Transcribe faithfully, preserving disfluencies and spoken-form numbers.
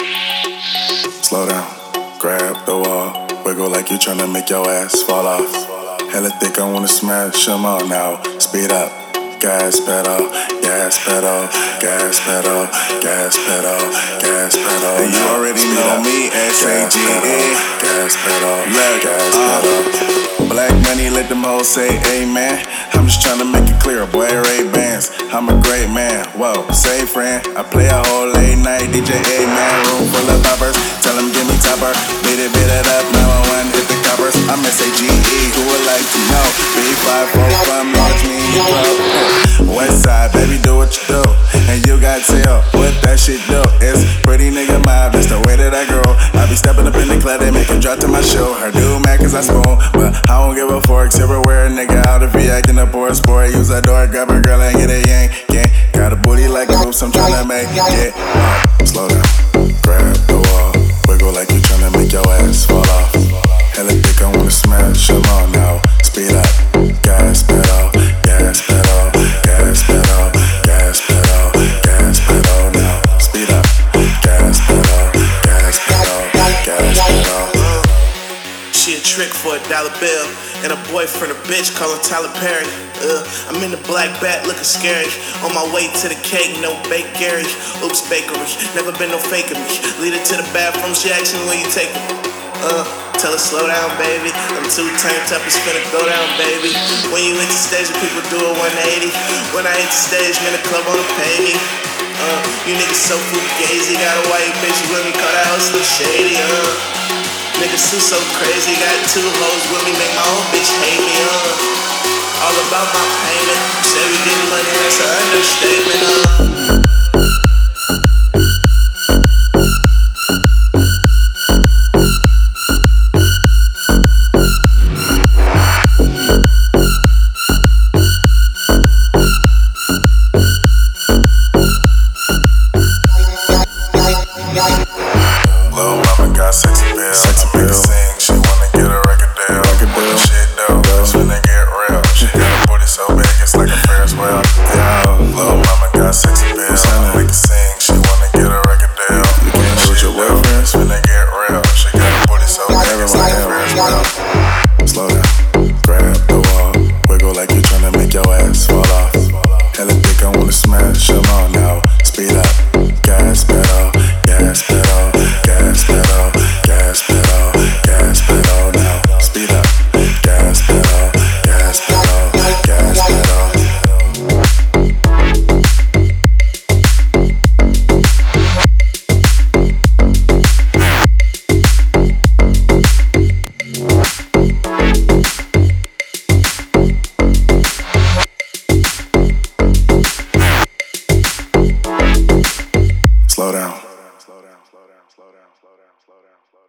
Slow down, grab the wall, wiggle like you tryna make your ass fall off. Hella thick, I wanna smash them all now. Speed up, gas pedal, gas pedal, gas pedal, gas pedal, gas pedal. And you already know me, S A G N. Gas pedal, Look, gas uh, pedal. Black money, let them hoes say amen. I'm just tryna make it clear, boy, Ray-Bans. I'm a great man, whoa, say friend. I play a whole late night D J, A-man. Room full of poppers, tell them give me topper. Beat it, beat it up, nine one one, hit the coppers. I'm S A G E, who would like to know? B five four from North me, you pro. West side, baby, do what you do. And you got tell what that shit do. It's pretty nigga mob, that's the way that I grow. I be stepping up in the club, they make it drop to my show. Her do mad cause I spoon, but I don't give a fork. Silverware, nigga, out if he acting up or a sport. Use that door, grab a girl and get a yank, yank. Got a booty like hoops, I'm tryna make it, yeah. Slow down, grab the wall, wiggle like you tryna make your ass fall off. Hella thick, I wanna smash them all now. Speed up, gas pedal, gas pedal, gas pedal, gas pedal, gas pedal now. Speed up, gas pedal, gas pedal, gas pedal. She a trick for a dollar bill, and a boyfriend a bitch call him Tyler Perry. Uh, I'm in the black bat looking scary. On my way to the cake, no bake Gary. Oops, bakery, never been no faking me. Lead her to the bathroom, she asks me where you take me. Uh, tell her slow down, baby. I'm too turned up, it's finna go down, baby. When you hit the stage, people do a one eighty. When I hit the stage, man, the club wanna pay me. Uh, you niggas so fugazi. Got a white bitch with me, call that house look shady. Uh. Niggas too so crazy, got two hoes with me, make my own bitch hate me, uh all about my payment, say we get money, that's an understatement, uh Lil' mama got sexy bill, sexy bill. Sing, she wanna get a record deal. Record deal. Shit though, it's finna get real. She got a booty so big, it's like a Ferris wheel. Yo, lil' mama got sexy bill. We can sing, she wanna get a record deal. You can't shoot your boyfriend, it's finna get real. She got a booty so big, it's like a Ferris wheel. Slow down, grab the wall, wiggle like you tryna make your ass fall off. Hella thick, I wanna smash them all now. Speed up, gas pedal, gas pedal, gas pedal, gas pedal, gas pedal now. Speed up, gas pedal, gas pedal, gas pedal. Slow down. Slow down, slow down, slow down, slow down, slow down, slow down.